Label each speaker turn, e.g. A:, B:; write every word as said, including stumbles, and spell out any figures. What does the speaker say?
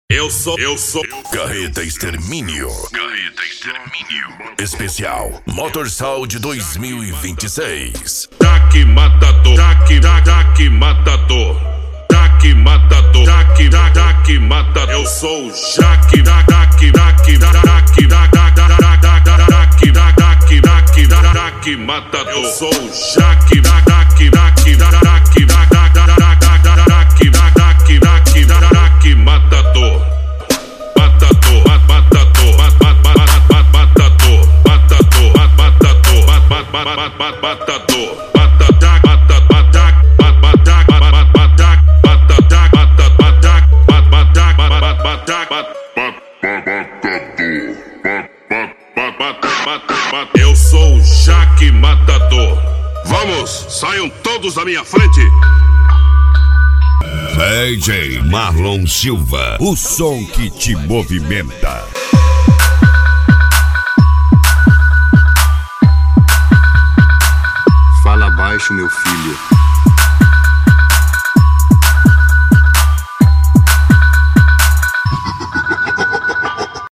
A: Eu sou, eu sou
B: Carreta Extermínio.
A: Carreta Extermínio.
B: Especial Motorsound dois mil e vinte e seis.
A: Jaque Matador, Jaque, Jaque Matador, Jaque Matador, Jaque, Jaque Matador. Eu sou o Jaque, Jaque, Jaque, Jaque, Jaque, Jaque, Jaque, Jaque, Jaque Matador. Eu sou o Jaque, Jaque, Jaque, Jaque, Jaque, Jaque, Jaque, Jaque Matador. Matador, matador, matador, matador, matador, matador, matador. Eu sou o Jaque Matador. Vamos, saiam todos da minha frente.
C: D J Marlon Silva, o som que te movimenta.
D: Fala baixo, meu filho.